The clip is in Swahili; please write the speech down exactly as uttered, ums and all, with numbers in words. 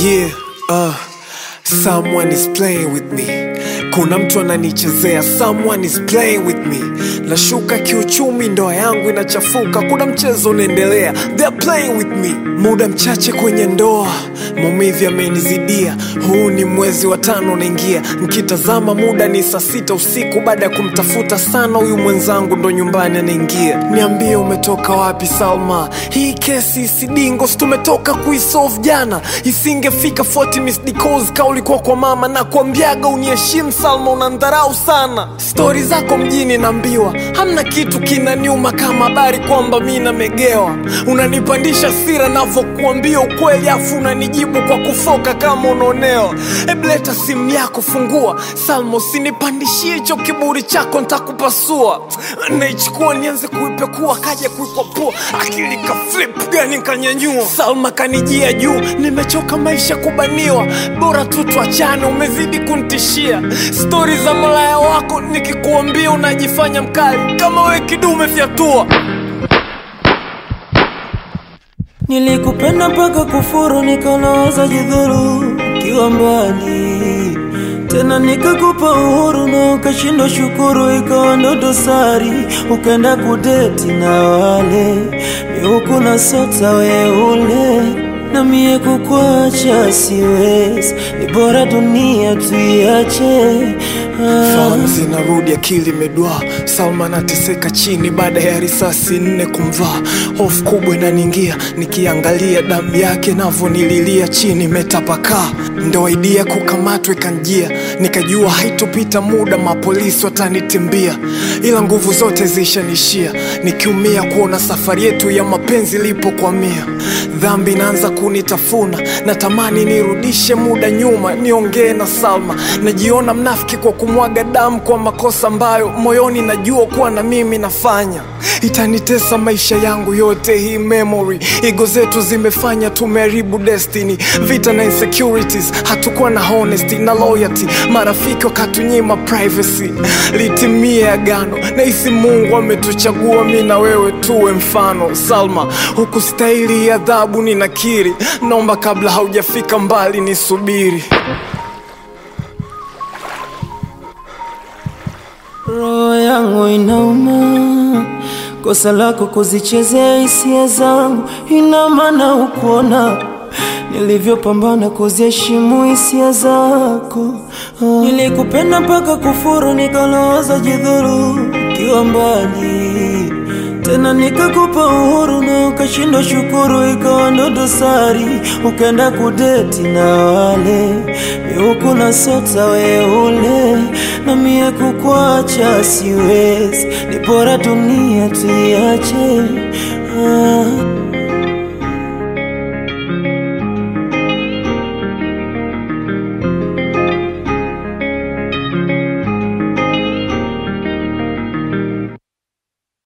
Yeah, uh, someone is playing with me. Kuna mtu ananichezea, someone is playing with me. Nashuka kiuchumi, ndoa yangu inachafuka, kuna mchezo unaendelea, they're playing with me. Muda mchache kwenye ndoa, maumivu yamenizidia. Huu ni mwezi wa tano naingia, nikitazama muda ni saa sita usiku. Baada ya kumtafuta sana huyu mwenzangu, ndo nyumbani anaingia. Niambie umetoka wapi Salma? Hii kesi isidingo, tumetoka kuisolve jana. Isingefika arobaini missed calls ka ulikuwa kwa mama. Na kuambiaga uniheshimu Salma, unandharau sana. Story zako mjini naambiwa, hamna kitu kinaniuma kama habari kwamba mimi namegewa. Unanipandisha hasira navyokuambia ukweli, afu unanijibu kwa kufoka kama unaonewa. Hebu leta simu yako, fungua Salma, usinipandishie hicho kiburi chako, nitakupasua. Naichukua nianze kuipekua, kaja kuipapua, akili ka flip gani kanyanyua. Salma kanijia juu, nimechoka maisha kubaniwa, bora tu tuachane, umezidi kunitishia. Story za malaya wako nikikuambia unajifanya mkali, kama wewe kidume fyatua. Nilikupenda mpaka kufuru, nikawaza jidhuru kiwa mbali. Tena nikakupa uhuru na ukashindwa shukuru, ikawa ndo dosari. Ukaenda kudeti na wale mihuku na sota weule, na mie kukuacha siwezi, ni bora dunia tuiache. Fahamu zinarudi, akili medua. Salma nateseka chini baada ya risasi nne kumvaa. Hofu kubwa inaniingia, nikiangalia damu yake navyonililia chini metapakaa. Ndo idea kukamatwa ikanjia, nikajua haitopita muda mapolisi watanitimbia. Ila nguvu zote zishanishia, nikiumia kuona safari yetu ya mapenzi ilipokwamia. Dhambi inaanza kunitafuna, natamani nirudishe muda nyuma, niongee na Salma. Najiona mnafiki kwa kumwaga damu kwa makosa ambayo moyoni najua kuwa na mimi nafanya. Itanitesa maisha yangu yote hii memory. Ego zetu zimefanya tumeharibu destiny. Vita na insecurities, hatukuwa na honesty na loyalty. Marafiki wakatunyima privacy. Litimie agano, nahisi Mungu ametuchagua mimi na wewe tuwe mfano. Salma, hukustahili adhabu ninakiri, naomba kabla haujafika mbali nisubiri. Roho yangu inauma, kosa lako kuzichezea hisia zangu. Ina maana ukuona nilivyopambana kuziheshimu hisia zako. Nilikupenda mpaka kufuru, nikalawaza jidhuru kiwa mbali. Tena nikakupa uhuru na ukashindwa shukuru, ikawa ndo dosari. Ukaenda kudeti na wale mihuku na sota weule, na mie kukuacha siwezi, ni bora dunia tuiache. ah.